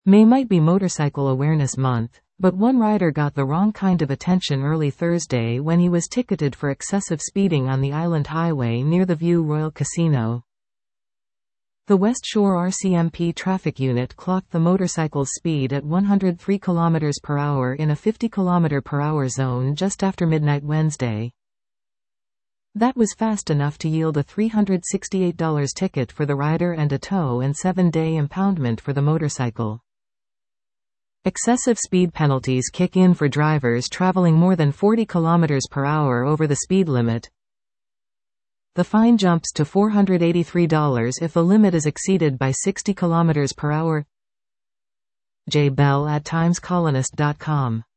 May might be Motorcycle Awareness Month, but one rider got the wrong kind of attention early Thursday when he was ticketed for excessive speeding on the Island Highway near the View Royal Casino. The West Shore RCMP traffic unit clocked the motorcycle's speed at 103 km per hour in a 50 km per hour zone just after midnight Wednesday. That was fast enough to yield a $368 ticket for the rider and a tow and 7-day impoundment for the motorcycle. Excessive speed penalties kick in for drivers traveling more than 40 km per hour over the speed limit. The fine jumps to $483 if the limit is exceeded by 60 km per hour. Jay Bell at TimesColonist.com